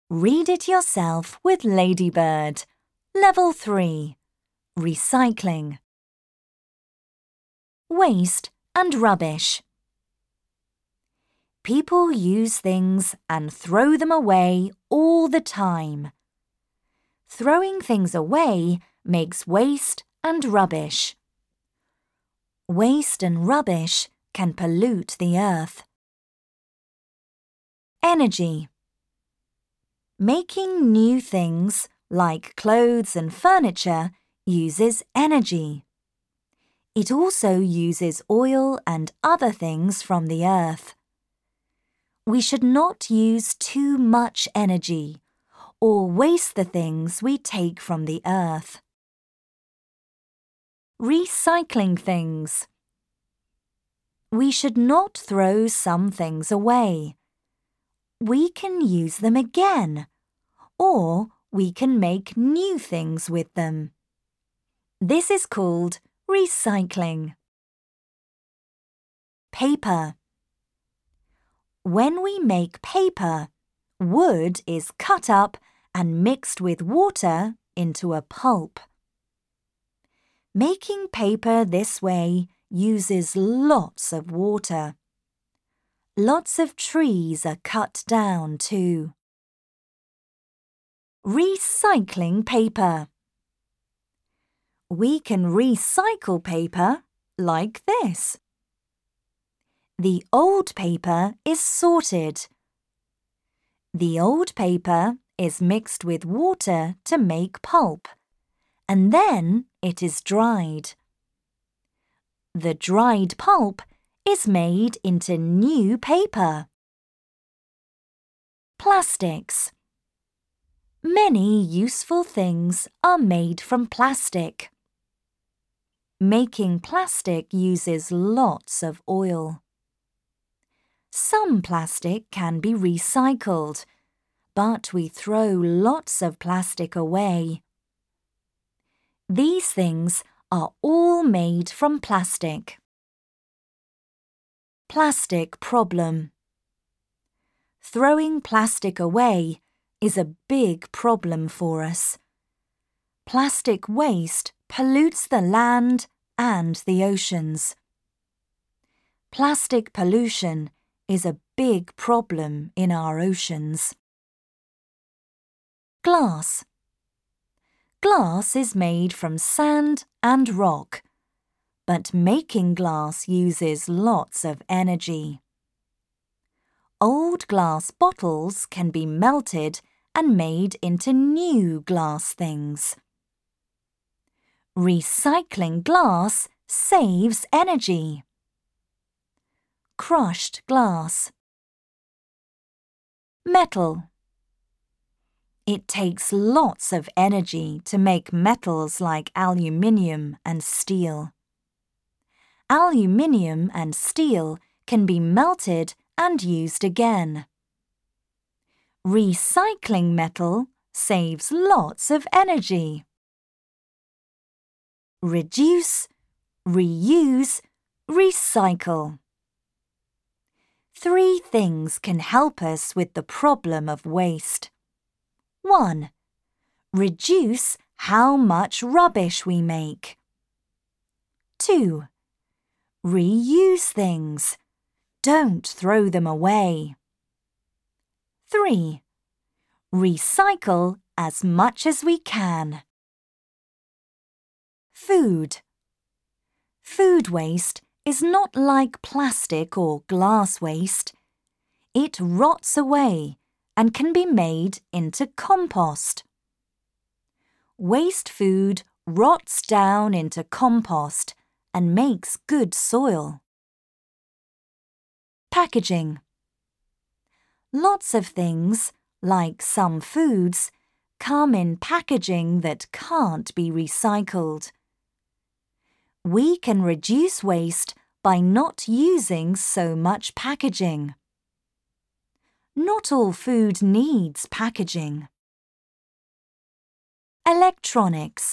Read it yourself with Ladybird. Level 3. Recycling. Waste and rubbish. People use things and throw them away all the time. Throwing things away makes waste and rubbish. Waste and rubbish can pollute the earth. Energy. Making new things, like clothes and furniture, uses energy. It also uses oil and other things from the earth. We should not use too much energy or waste the things we take from the earth. Recycling things. We should not throw some things away. We can use them again, or we can make new things with them. This is called recycling. Paper. When we make paper, wood is cut up and mixed with water into a pulp. Making paper this way uses lots of water. Lots of trees are cut down too. Recycling paper. We can recycle paper like this. The old paper is sorted. The old paper is mixed with water to make pulp, and then it is dried. The dried pulp is made into new paper. Plastics. Many useful things are made from plastic. Making plastic uses lots of oil. Some plastic can be recycled, but we throw lots of plastic away. These things are all made from plastic. Plastic problem. Throwing plastic away is a big problem for us. Plastic waste pollutes the land and the oceans. Plastic pollution is a big problem in our oceans. Glass. Glass is made from sand and rock, but making glass uses lots of energy. Old glass bottles can be melted and made into new glass things. Recycling glass saves energy. Crushed glass. Metal. It takes lots of energy to make metals like aluminium and steel. Aluminium and steel can be melted and used again. Recycling metal saves lots of energy. Reduce, reuse, recycle. 3 things can help us with the problem of waste. 1. Reduce how much rubbish we make. 2. Reuse things. Don't throw them away. 3. Recycle as much as we can. Food. Food waste is not like plastic or glass waste. It rots away and can be made into compost. Waste food rots down into compost and makes good soil. Packaging. Lots of things, like some foods, come in packaging that can't be recycled. We can reduce waste by not using so much packaging. Not all food needs packaging. Electronics.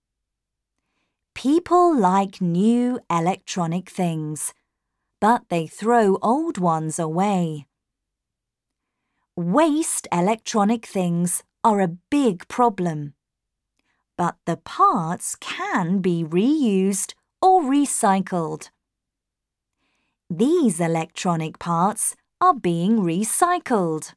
People like new electronic things, but they throw old ones away. Waste electronic things are a big problem, but the parts can be reused or recycled. These electronic parts are being recycled.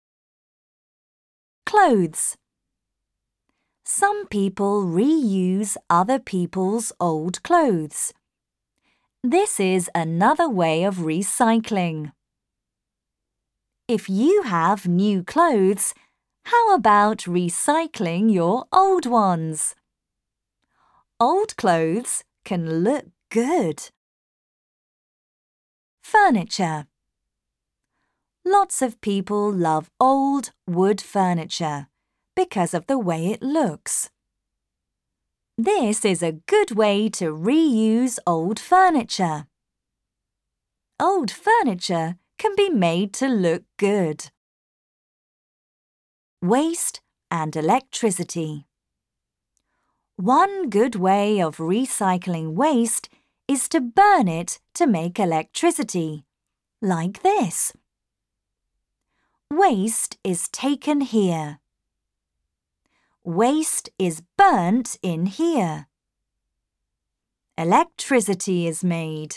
Clothes. Some people reuse other people's old clothes. This is another way of recycling. If you have new clothes, how about recycling your old ones? Old clothes can look good. Furniture. Lots of people love old wood furniture because of the way it looks. This is a good way to reuse old furniture. Old furniture can be made to look good. Waste and electricity. One good way of recycling waste is to burn it to make electricity, like this. Waste is taken here. Waste is burnt in here. Electricity is made.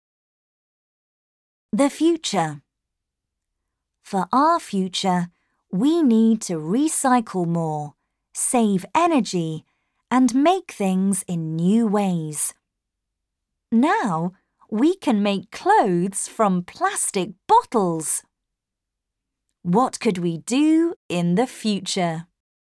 The future. For our future, we need to recycle more, save energy, and make things in new ways. Now, we can make clothes from plastic bottles. What could we do in the future?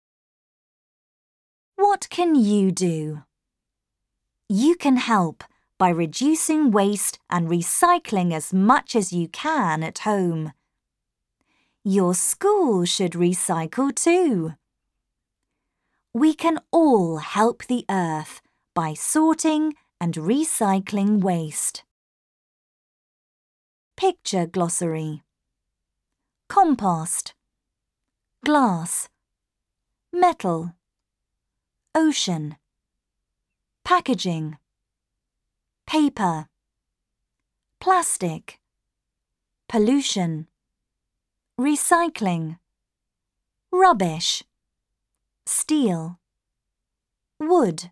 What can you do? You can help by reducing waste and recycling as much as you can at home. Your school should recycle too. We can all help the earth by sorting and recycling waste. Picture glossary. Compost, glass, metal, ocean, packaging, paper, plastic, pollution, recycling, rubbish, steel, wood.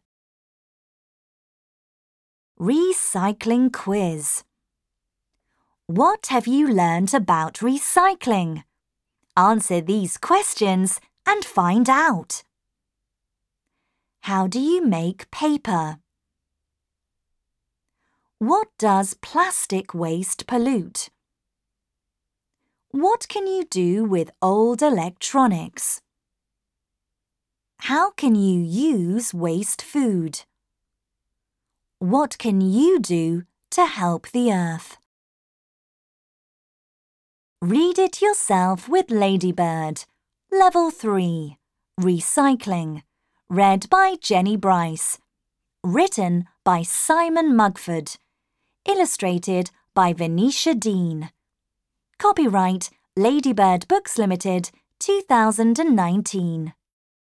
Recycling quiz. What have you learned about recycling? Answer these questions and find out. How do you make paper? What does plastic waste pollute? What can you do with old electronics? How can you use waste food? What can you do to help the earth? Read it yourself with Ladybird. Level 3. Recycling. Read by Jenny Bryce. Written by Simon Mugford. Illustrated by Venetia Dean. Copyright Ladybird Books Limited, 2019.